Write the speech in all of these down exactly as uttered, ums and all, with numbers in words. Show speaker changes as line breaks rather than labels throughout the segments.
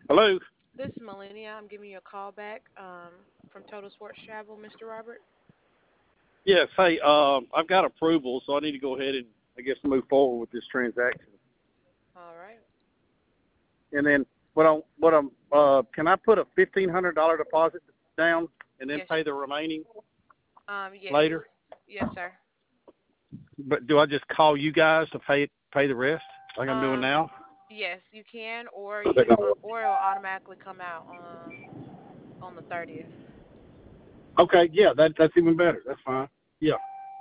Hello.
This is Millennia. I'm giving you a call back um, from Total Sports Travel, Mister Robert.
Yes. Hey, um, I've got approval, so I need to go ahead and I guess move forward with this transaction.
All right.
And then what I what I'm uh, can I put a fifteen hundred dollar deposit down and then
Yes.
pay the remaining
Um. Yes.
later?
Yes, sir.
But do I just call you guys to pay pay the rest like I'm doing
Um.
now?
Yes, you can, or you, uh, or it'll automatically come out um on the thirtieth.
Okay. Yeah. That that's even better. That's fine. Yeah.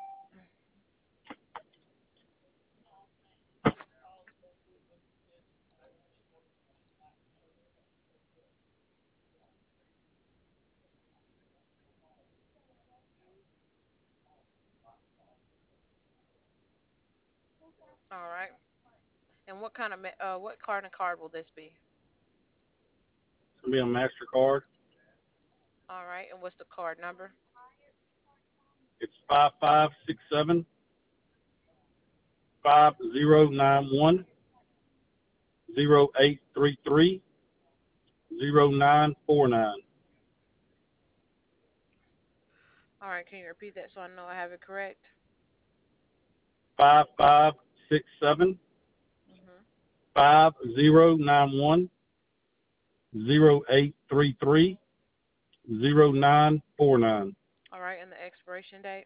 All right. And what kind of ma- uh what card and card will this be?
It's gonna be on Mastercard.
All right. And what's the card number?
It's five five six seven five zero nine one zero eight three three zero nine four nine.
All right. Can you repeat that so I know I have it correct?
Five five six seven
Mhm.
five zero nine one zero eight three three zero nine four nine.
All right. And the expiration date.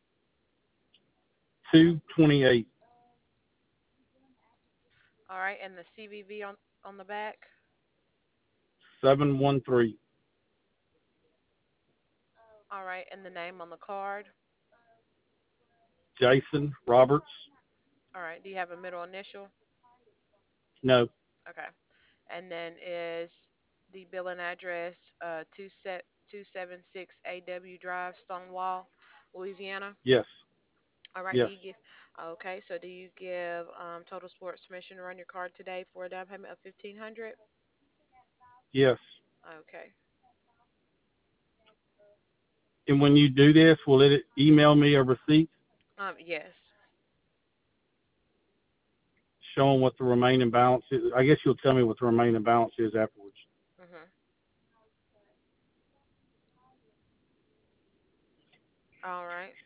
Two twenty eight
All right. And the C V V on on the back.
seven one three.
All right. And the name on the card.
Jason Roberts.
All right. Do you have a middle initial?
No.
Okay. And then is the billing address uh two set two seven six A W Drive, Stonewall, Louisiana.
Yes.
All right. Do
Yes.
you give? Okay. So do you give um Total Sports permission to run your card today for a down payment of fifteen hundred?
Yes.
Okay.
And when you do this, will it email me a receipt
Um. Yes.
showing what the remaining balance is? I guess you'll tell me what the remaining balance is afterwards.
Mhm. All right.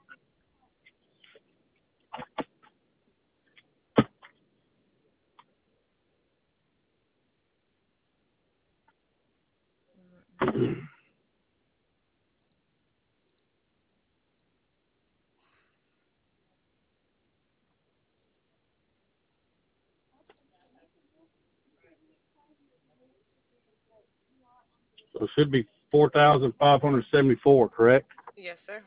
So it should be four thousand five hundred seventy four, correct?
Yes, sir.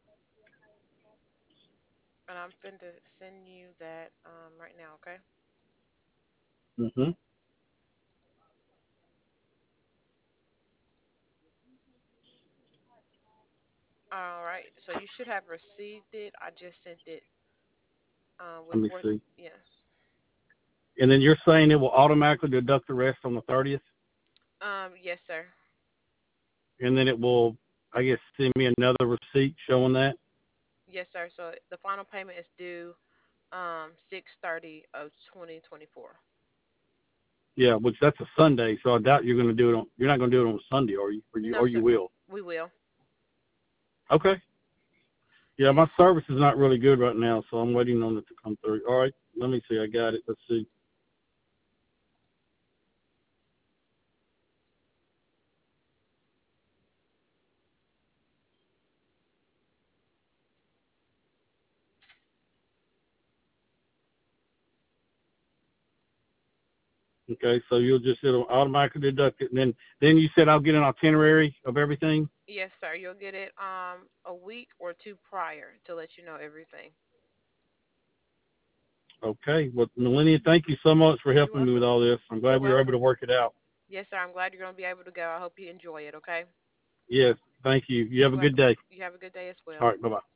And I'm finna send you that um right now. Okay.
Mm-hmm.
All right. So you should have received it. I just sent it uh with
Let me
four.
see.
Yes.
And then you're saying it will automatically deduct the rest on the thirtieth,
Um. Yes, sir.
and then it will, I guess, send me another receipt showing that.
Yes, sir. So the final payment is due um six thirty of twenty twenty-four.
Yeah, which that's a Sunday, so I doubt you're going to do it on. You're not going to do it on Sunday, are you? Or you,
No,
or you
sir.
will?
We will.
Okay. Yeah,
Yes.
my service is not really good right now, so I'm waiting on it to come through. All right, let me see. I got it. Let's see. Okay, so you'll just it'll automatically deduct it, and then then you said I'll get an itinerary of everything.
Yes, sir. You'll get it um a week or two prior to let you know everything.
Okay. Well, Melania, thank you so much for
You're
helping me with
welcome.
all this. I'm
You're
glad we were able to
welcome.
work it out.
Yes, sir. I'm glad you're gonna be able to go. I hope you enjoy it. Okay.
Yes. Thank you. You have
You're
a good
welcome.
day.
You have a good day as
All
well.
right. Bye bye.